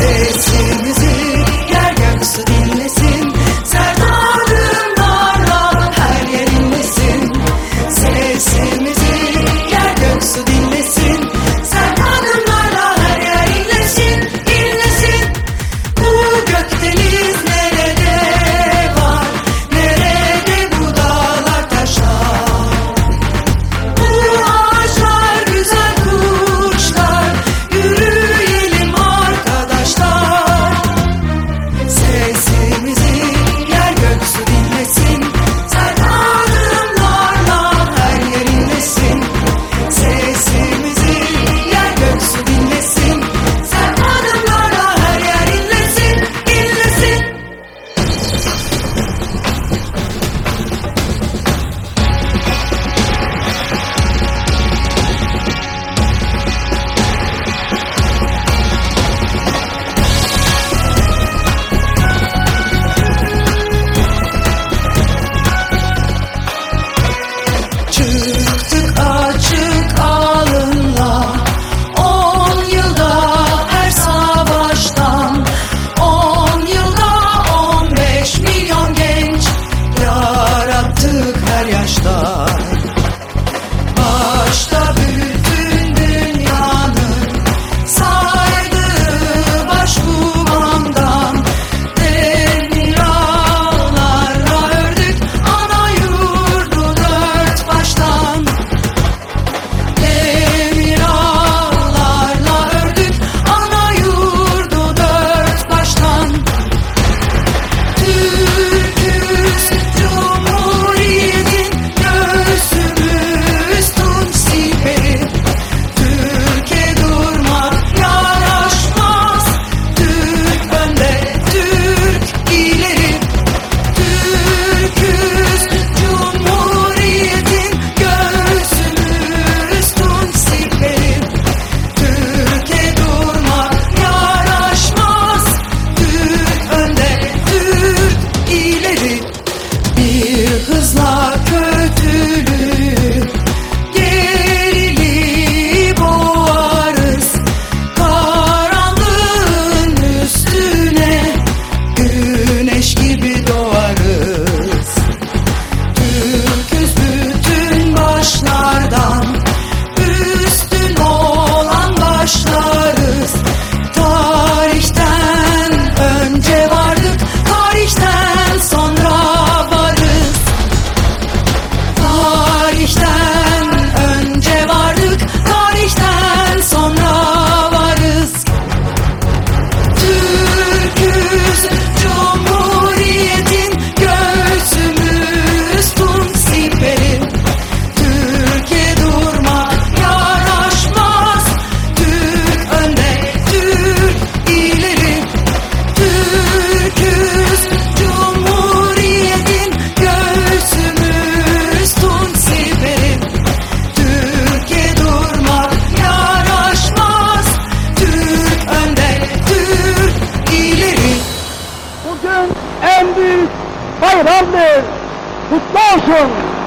Sesimizi yer gök su dinlesin, serdarımlarla her yer inlesin. Sesimizi yer gök su dinlesin, serdarımlarla her yer inlesin, inlesin. Bu gökdeniz nerede var, nerede bu dağlar taşlar, bu ağaçlar güzel kuşlar, yürüyelim arkadaşlar. Sesimizi yer gök su dinlesin, serdarımlarla her yer inlesin. Sesimizi yer gök su dinlesin, serdarımlarla her yer inlesin, inlesin. Çıktık açık alınla 10 yılda her savaştan, 10 yılda 15 milyon genç yarattık her yaşta. Başta bütün dünyanın saydığı başkumandan, demir ağlarla ördük ana yurdu dört baştan. Demir ağlarla ördük ana yurdu dört baştan. Türk'üz, Cumhuriyet'in göğsümüz tunç siperi. Türkiye durmak yaraşmaz, Türk önde, Türk ileri. Türk'üz, Cumhuriyet'in göğsümüz tunç siperi. Türkiye durmak yaraşmaz, Türk önde, Türk ileri. Bir hızla kötülüğü, geriliği boğarız, karanlığın üstüne güneş gibi doğarız. Türk'üz bütün başlardan, üstün olan başlarız. Tarihten önce vardık, tarihten sonra varız. Tarihten önce vardık, tarihten sonra varız. Türk'üz, Cumhuriyet'in göğsümüz tunç siperi. Türkiye durmak yaraşmaz, Türk önde, Türk ileri. Türk'üz, Cumhuriyet'in göğsümüz tunç siperi. Türkiye durmak yaraşmaz, Türk önde, Türk ileri. Bugün en büyük bayramdır. Kutlu olsun.